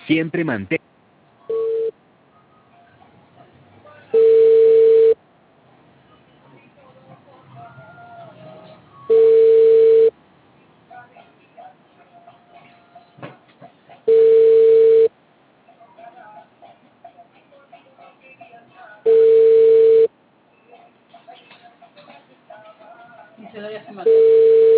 Siempre mantén. Y se lo voy a hacer mal.